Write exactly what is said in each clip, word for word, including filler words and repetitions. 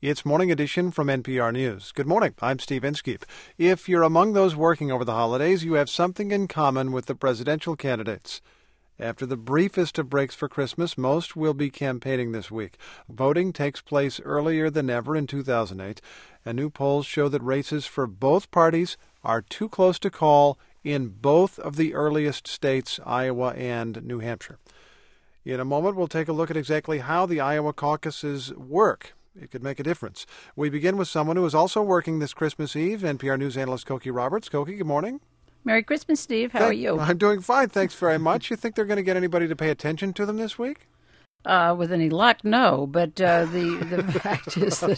It's Morning Edition from N P R News. Good morning. I'm Steve Inskeep. If you're among those working over the holidays, you have something in common with the presidential candidates. After the briefest of breaks for Christmas, most will be campaigning this week. Voting takes place earlier than ever in two thousand eight, and new polls show that races for both parties are too close to call in both of the earliest states, Iowa and New Hampshire. In a moment, we'll take a look at exactly how the Iowa caucuses work. It could make a difference. We begin with someone who is also working this Christmas Eve, N P R News analyst Cokie Roberts. Cokie, good morning. Merry Christmas, Steve. How Thank, are you? I'm doing fine. Thanks very much. You think they're going to get anybody to pay attention to them this week? Uh, with any luck, no. But uh, the the fact is that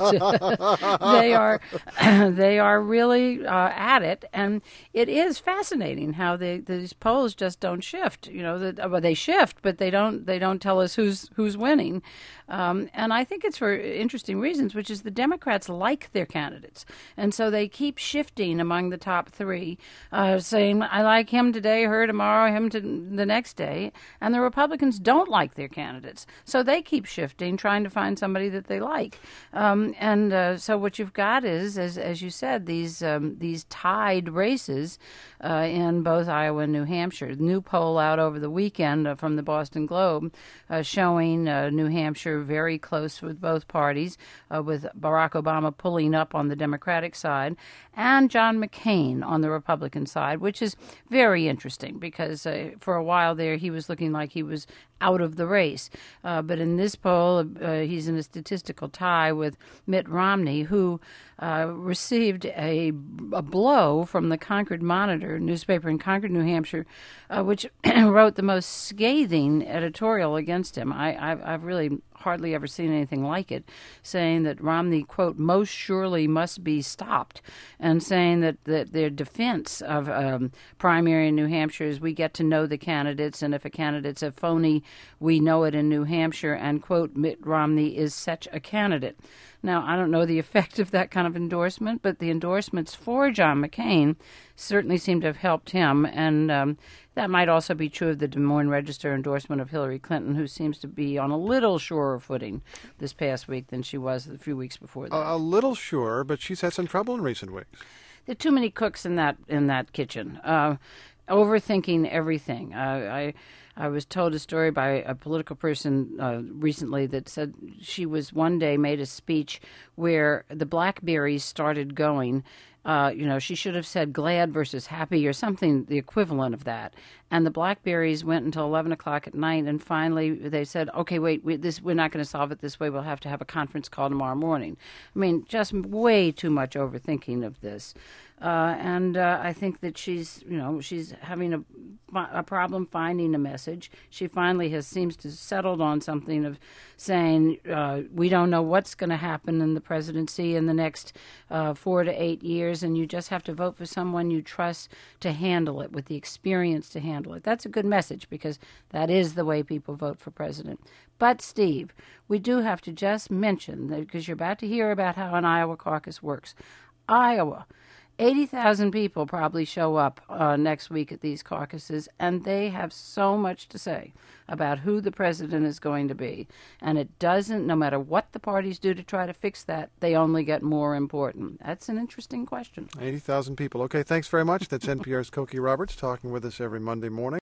uh, they are they are really uh, at it, and it is fascinating how they, these polls just don't shift. You know, the, well, they shift, but they don't they don't tell us who's who's winning. Um, and I think it's for interesting reasons, which is the Democrats like their candidates, and so they keep shifting among the top three, uh, saying I like him today, her tomorrow, him to the next day, and the Republicans don't like their candidates. So they keep shifting, trying to find somebody that they like. Um, and uh, so what you've got is, as as you said, these um, these tied races uh, in both Iowa and New Hampshire. New poll out over the weekend uh, from the Boston Globe uh, showing uh, New Hampshire very close with both parties, uh, with Barack Obama pulling up on the Democratic side and John McCain on the Republican side, which is very interesting because uh, for a while there he was looking like he was out of the race. Uh, but in this poll, uh, he's in a statistical tie with Mitt Romney, who uh, received a, a blow from the Concord Monitor newspaper in Concord, New Hampshire, uh, which wrote the most scathing editorial against him. I, I've, I've really hardly ever seen anything like it, saying that Romney, quote, most surely must be stopped, and saying that, that their defense of um, primary in New Hampshire is we get to know the candidates, and if a candidate's a phony, we know it in New Hampshire, and, quote, Mitt Romney is such a candidate. Now, I don't know the effect of that kind of endorsement, but the endorsements for John McCain certainly seem to have helped him, and um, that might also be true of the Des Moines Register endorsement of Hillary Clinton, who seems to be on a little surer footing this past week than she was a few weeks before that. A, a little sure, but she's had some trouble in recent weeks. There are too many cooks in that in that kitchen, uh, overthinking everything. Uh, I. I was told a story by a political person uh, recently that said she was one day made a speech where the blackberries started going. Uh, you know, she should have said glad versus happy or something, the equivalent of that. And the blackberries went until eleven o'clock at night, and finally they said, okay, wait, we, this, we're not going to solve it this way. We'll have to have a conference call tomorrow morning. I mean, just way too much overthinking of this. Uh, and uh, I think that she's, you know, she's having a, a problem finding a message. She finally has seems to settled on something of saying uh, we don't know what's going to happen in the presidency in the next uh, four to eight years, and you just have to vote for someone you trust to handle it, with the experience to handle it. That's a good message because that is the way people vote for president. But, Steve, we do have to just mention that because you're about to hear about how an Iowa caucus works. Iowa. eighty thousand people probably show up uh, next week at these caucuses, and they have so much to say about who the president is going to be. And it doesn't, no matter what the parties do to try to fix that, they only get more important. That's an interesting question. eighty thousand people. Okay, thanks very much. That's N P R's Cokie Roberts talking with us every Monday morning.